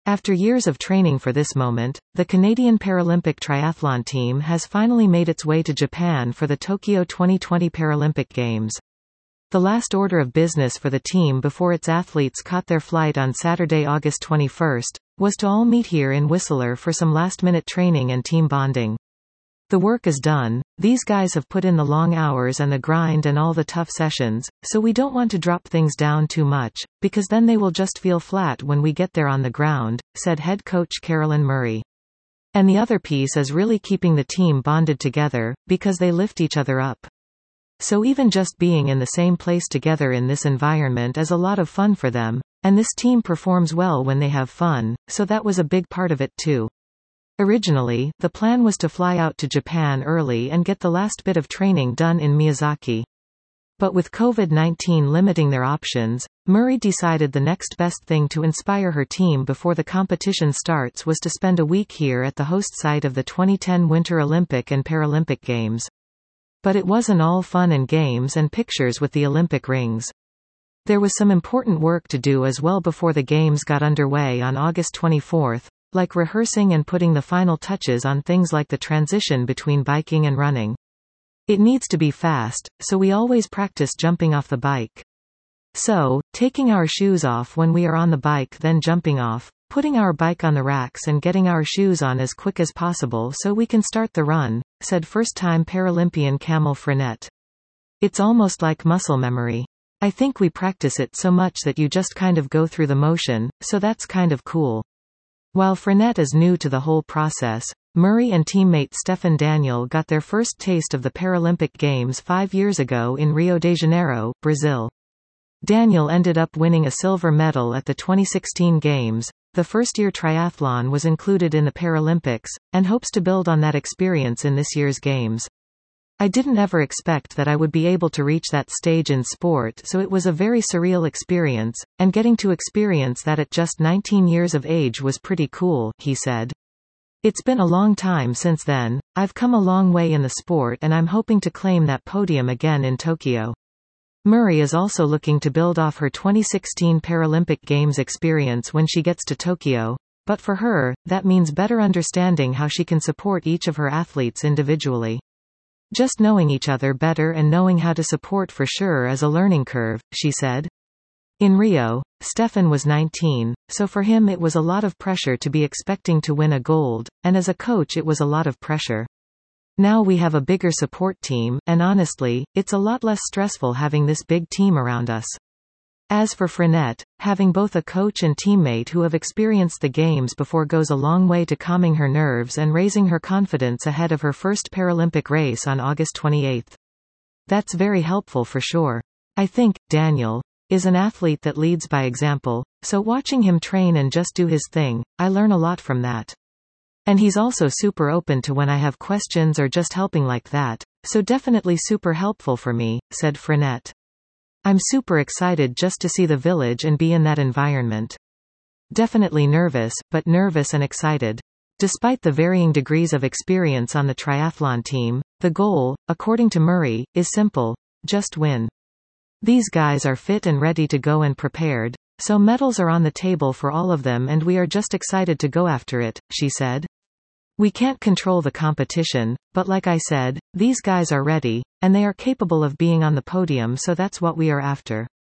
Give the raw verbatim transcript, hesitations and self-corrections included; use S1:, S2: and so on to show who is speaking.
S1: After years of training for this moment, the Canadian Paralympic triathlon team has finally made its way to Japan for the Tokyo twenty twenty Paralympic Games. The last order of business for the team before its athletes caught their flight on Saturday, August twenty-first, was to all meet here in Whistler for some last-minute training and team bonding. The work is done. These guys have put in the long hours and the grind and all the tough sessions, so we don't want to drop things down too much, because then they will just feel flat when we get there on the ground, said head coach Carolyn Murray. And the other piece is really keeping the team bonded together, because they lift each other up. So even just being in the same place together in this environment is a lot of fun for them, and this team performs well when they have fun, so that was a big part of it too. Originally, the plan was to fly out to Japan early and get the last bit of training done in Miyazaki. But with COVID nineteen limiting their options, Murray decided the next best thing to inspire her team before the competition starts was to spend a week here at the host site of the twenty ten Winter Olympic and Paralympic Games. But it wasn't all fun and games and pictures with the Olympic rings. There was some important work to do as well before the Games got underway on August twenty-fourth. Like rehearsing and putting the final touches on things like the transition between biking and running. It needs to be fast, so we always practice jumping off the bike. So, taking our shoes off when we are on the bike, then jumping off, putting our bike on the racks and getting our shoes on as quick as possible so we can start the run, said first-time Paralympian Camille Frenette. It's almost like muscle memory. I think we practice it so much that you just kind of go through the motion, so that's kind of cool. While Frenette is new to the whole process, Murray and teammate Stefan Daniel got their first taste of the Paralympic Games five years ago in Rio de Janeiro, Brazil. Daniel ended up winning a silver medal at the twenty sixteen Games. The first-year triathlon was included in the Paralympics, and hopes to build on that experience in this year's Games. I didn't ever expect that I would be able to reach that stage in sport, so it was a very surreal experience, and getting to experience that at just nineteen years of age was pretty cool, he said. It's been a long time since then. I've come a long way in the sport and I'm hoping to claim that podium again in Tokyo. Murray is also looking to build off her twenty sixteen Paralympic Games experience when she gets to Tokyo, but for her, that means better understanding how she can support each of her athletes individually. Just knowing each other better and knowing how to support for sure is a learning curve, she said. In Rio, Stefan was nineteen, so for him it was a lot of pressure to be expecting to win a gold, and as a coach it was a lot of pressure. Now we have a bigger support team, and honestly, it's a lot less stressful having this big team around us. As for Frenette, having both a coach and teammate who have experienced the Games before goes a long way to calming her nerves and raising her confidence ahead of her first Paralympic race on August twenty-eighth. That's very helpful for sure. I think, Daniel is an athlete that leads by example, so watching him train and just do his thing, I learn a lot from that. And he's also super open to when I have questions or just helping like that, so definitely super helpful for me, said Frenette. I'm super excited just to see the village and be in that environment. Definitely nervous, but nervous and excited. Despite the varying degrees of experience on the triathlon team, the goal, according to Murray, is simple: just win. These guys are fit and ready to go and prepared, so medals are on the table for all of them and we are just excited to go after it, she said. We can't control the competition, but like I said, these guys are ready, and they are capable of being on the podium, so that's what we are after.